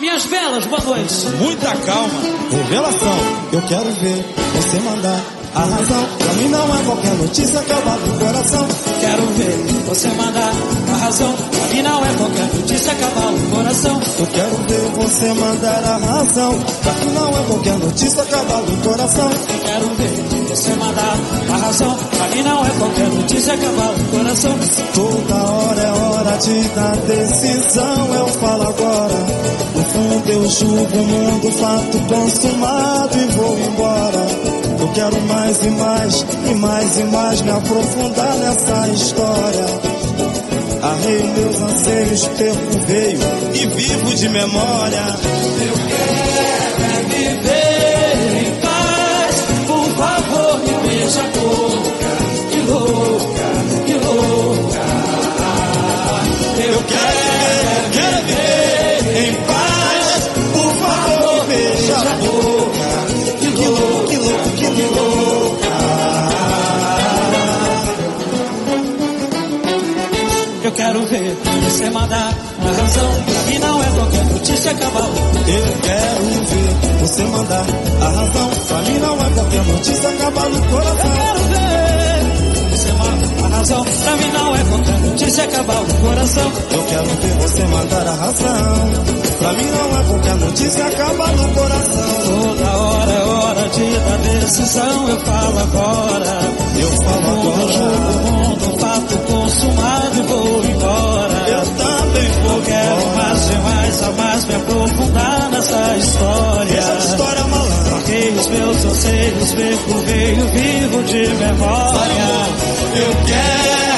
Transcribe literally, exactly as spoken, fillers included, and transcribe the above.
Minhas belas, boa noite. Muita calma. Revelação, eu quero ver você mandar a razão. Pra mim não é qualquer notícia que abafa o coração. Quero ver você mandar a razão. Pra mim não é qualquer notícia que abala o coração. Eu quero ver você mandar a razão. Pra mim não é qualquer notícia que abala o coração. Eu quero ver você mandar a razão. Pra mim não é qualquer notícia que abala o coração. Toda hora é hora de dar decisão. Eu falo agora. No fundo eu julgo o mundo, fato consumado e vou embora. Eu quero mais e mais, e mais e mais me aprofundar nessa história. Arrei meus anseios, perco o veio e vivo de memória. Eu quero é viver em paz. Por favor, me beija a boca. Que louca, que louca. Eu quero, quero viver em paz. Por favor, me beija a boca. Que louco, que louco, que louca. Eu quero ver você mandar a razão. E não é qualquer notícia que abala. Eu quero ver você mandar a razão. Pra mim não é qualquer notícia que abala o coração. Eu quero ver você mandar a razão. Pra mim não é qualquer notícia que abala o coração. Eu quero ver você mandar a razão. Pra mim não é qualquer notícia que abala o coração. Toda hora é hora de dar decisão. Eu falo agora. Eu falo Mundo, jogo, agora. mundo, fato consumado e vou embora. Eu também vou Eu quero embora. mais e mais a mais me aprofundar nessa história. Essa história malandra. Marquei os meus anseios, perco veio vivo de memória. Eu quero